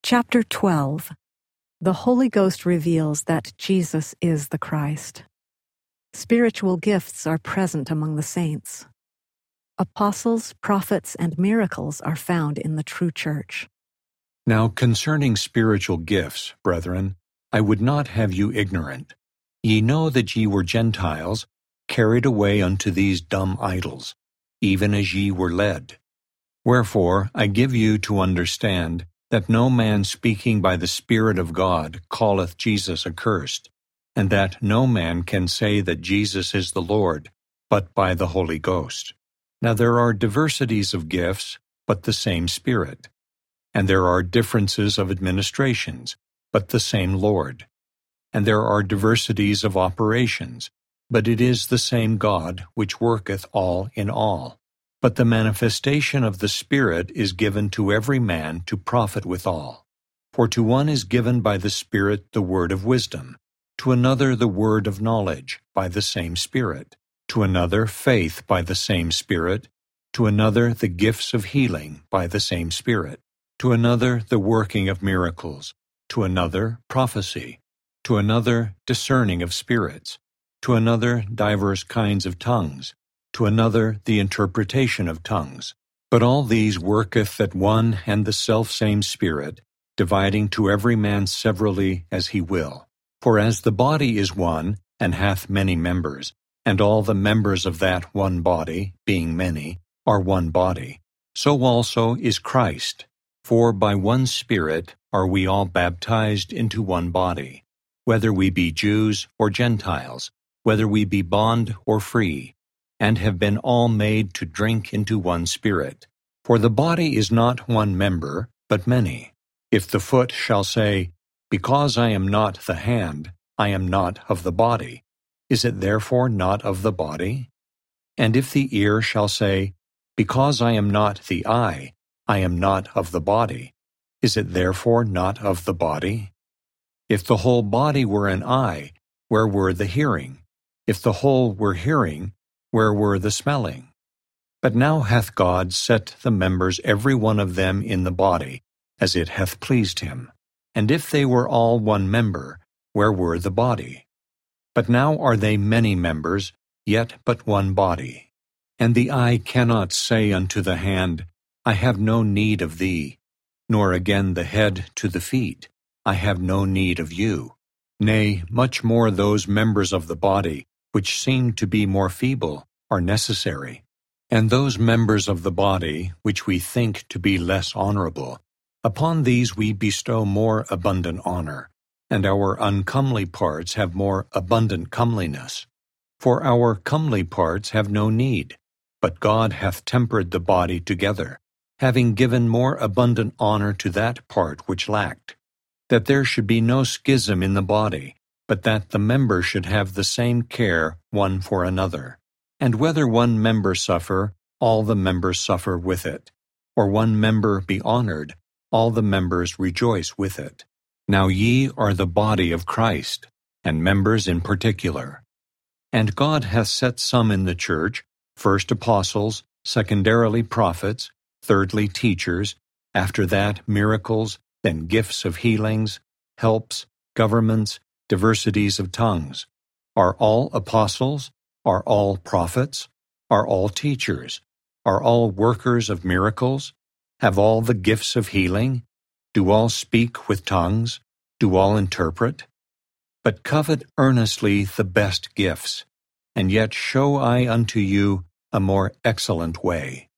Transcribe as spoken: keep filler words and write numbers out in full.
Chapter twelve. The Holy Ghost reveals that Jesus is the Christ. Spiritual gifts are present among the saints. Apostles, prophets, and miracles are found in the true church. Now concerning spiritual gifts, brethren, I would not have you ignorant. Ye know that ye were Gentiles, carried away unto these dumb idols, even as ye were led. Wherefore I give you to understand that no man speaking by the Spirit of God calleth Jesus accursed, and that no man can say that Jesus is the Lord, but by the Holy Ghost. Now there are diversities of gifts, but the same Spirit. And there are differences of administrations, but the same Lord. And there are diversities of operations, but it is the same God which worketh all in all. But the manifestation of the Spirit is given to every man to profit withal. For to one is given by the Spirit the word of wisdom, to another the word of knowledge by the same Spirit, to another faith by the same Spirit, to another the gifts of healing by the same Spirit, to another the working of miracles, to another prophecy, to another discerning of spirits, to another divers kinds of tongues, to another the interpretation of tongues. But all these worketh at one and the selfsame Spirit, dividing to every man severally as he will. For as the body is one, and hath many members, and all the members of that one body, being many, are one body, so also is Christ. For by one Spirit are we all baptized into one body, whether we be Jews or Gentiles, whether we be bond or free, and have been all made to drink into one Spirit. For the body is not one member, but many. If the foot shall say, Because I am not the hand, I am not of the body, is it therefore not of the body? And if the ear shall say, Because I am not the eye, I am not of the body, is it therefore not of the body? If the whole body were an eye, where were the hearing? If the whole were hearing, where were the smelling? But now hath God set the members every one of them in the body, as it hath pleased him. And if they were all one member, where were the body? But now are they many members, yet but one body. And the eye cannot say unto the hand, I have no need of thee, nor again the head to the feet, I have no need of you. Nay, much more those members of the body, which seem to be more feeble, are necessary. And those members of the body, which we think to be less honorable, upon these we bestow more abundant honor, and our uncomely parts have more abundant comeliness. For our comely parts have no need, but God hath tempered the body together, having given more abundant honor to that part which lacked, that there should be no schism in the body, but that the members should have the same care one for another. And whether one member suffer, all the members suffer with it, or one member be honored, all the members rejoice with it. Now ye are the body of Christ, and members in particular. And God hath set some in the church, first apostles, secondarily prophets, thirdly teachers, after that miracles, then gifts of healings, helps, governments, diversities of tongues. Are all apostles? Are all prophets? Are all teachers? Are all workers of miracles? Have all the gifts of healing? Do all speak with tongues? Do all interpret? But covet earnestly the best gifts, and yet show I unto you a more excellent way.